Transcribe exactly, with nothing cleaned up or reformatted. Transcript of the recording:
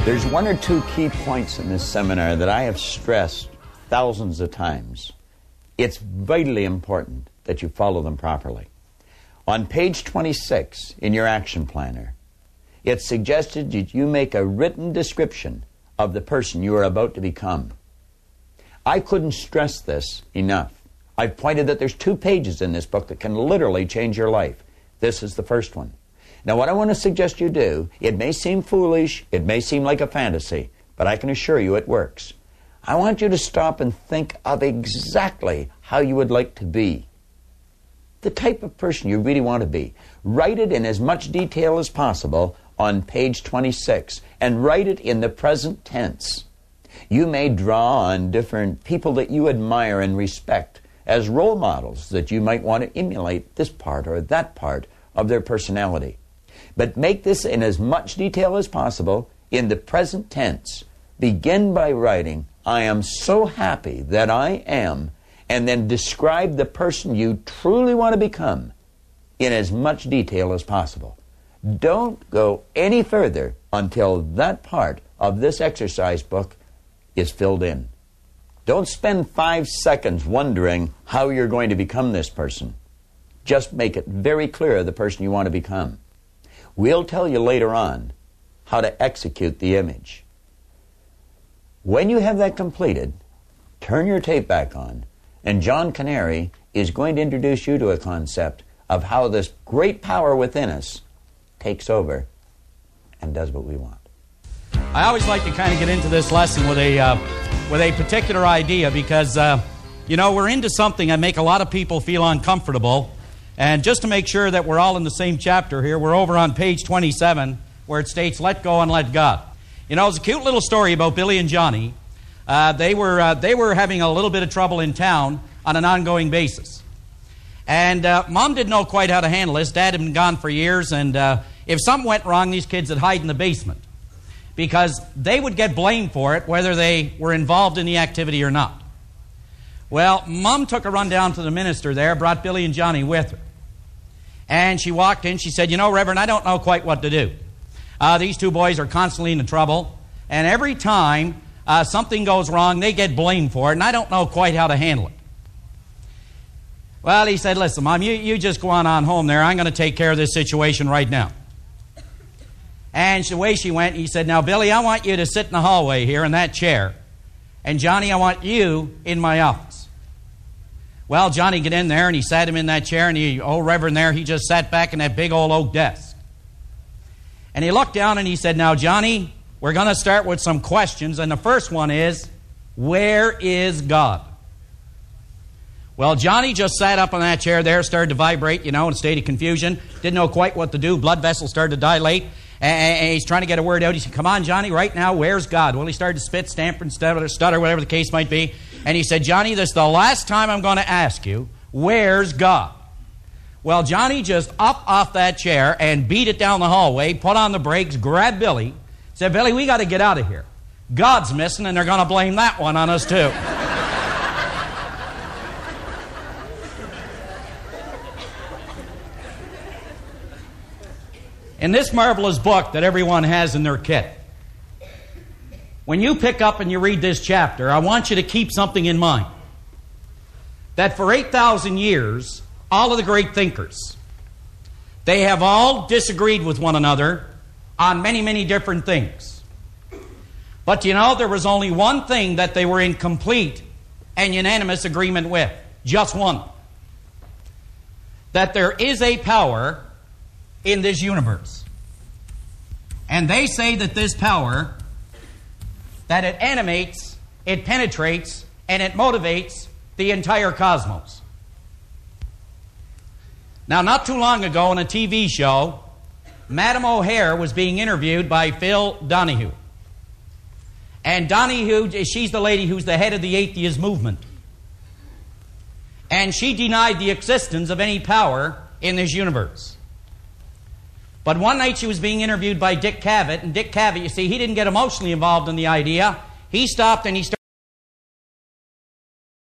There's one or two key points in this seminar that I have stressed thousands of times. It's vitally important that you follow them properly. On page twenty-six in your action planner, it's suggested that you make a written description of the person you are about to become. I couldn't stress this enough. I've pointed that there's two pages in this book that can literally change your life. This is the first one. Now, what I want to suggest you do, it may seem foolish, it may seem like a fantasy, but I can assure you it works. I want you to stop and think of exactly how you would like to be. The type of person you really want to be. Write it in as much detail as possible on page twenty-six, and write it in the present tense. You may draw on different people that you admire and respect as role models that you might want to emulate this part or that part of their personality. But make this in as much detail as possible in the present tense. Begin by writing, "I am so happy that I am," and then describe the person you truly want to become in as much detail as possible. Don't go any further until that part of this exercise book is filled in. Don't spend five seconds wondering how you're going to become this person. Just make it very clear the person you want to become. We'll tell you later on how to execute the image. When you have that completed, turn your tape back on, and John Canary is going to introduce you to a concept of how this great power within us takes over and does what we want. I always like to kind of get into this lesson with a uh, with a particular idea because, uh, you know, we're into something that make a lot of people feel uncomfortable. And just to make sure that we're all in the same chapter here, we're over on page twenty-seven where it states, "Let go and let God." You know, it's a cute little story about Billy and Johnny. Uh, they were uh, they were having a little bit of trouble in town on an ongoing basis. And uh, Mom didn't know quite how to handle this. Dad had been gone for years, and uh, if something went wrong, these kids would hide in the basement because they would get blamed for it whether they were involved in the activity or not. Well, Mom took a run down to the minister there, brought Billy and Johnny with her. And she walked in, she said, "You know, Reverend, I don't know quite what to do. Uh, these two boys are constantly in trouble, and every time uh, something goes wrong, they get blamed for it, and I don't know quite how to handle it." Well, he said, "Listen, Mom, you, you just go on, on home there. I'm going to take care of this situation right now." And the way she went, he said, "Now, Billy, I want you to sit in the hallway here in that chair, and Johnny, I want you in my office." Well, Johnny got in there, and he sat him in that chair, and the old Reverend there, he just sat back in that big old oak desk. And he looked down, and he said, "Now, Johnny, we're going to start with some questions, and the first one is, where is God?" Well, Johnny just sat up on that chair there, started to vibrate, you know, in a state of confusion, didn't know quite what to do, blood vessels started to dilate, and he's trying to get a word out. He said, "Come on, Johnny, right now, where's God?" Well, he started to spit, stammer, and stutter, stutter, whatever the case might be. And he said, "Johnny, this is the last time I'm going to ask you, where's God?" Well, Johnny just up off that chair and beat it down the hallway, put on the brakes, grabbed Billy, said, "Billy, we got to get out of here. God's missing, and they're going to blame that one on us too." In this marvelous book that everyone has in their kit, when you pick up and you read this chapter, I want you to keep something in mind. That for eight thousand years, all of the great thinkers, they have all disagreed with one another on many, many different things. But you know, there was only one thing that they were in complete and unanimous agreement with. Just one. That there is a power in this universe. And they say that this power, that it animates, it penetrates, and it motivates the entire cosmos. Now, not too long ago in a T V show, Madam O'Hare was being interviewed by Phil Donahue. And Donahue, she's the lady who's the head of the atheist movement. And she denied the existence of any power in this universe. But one night she was being interviewed by Dick Cavett, and Dick Cavett, you see, he didn't get emotionally involved in the idea. He stopped and he started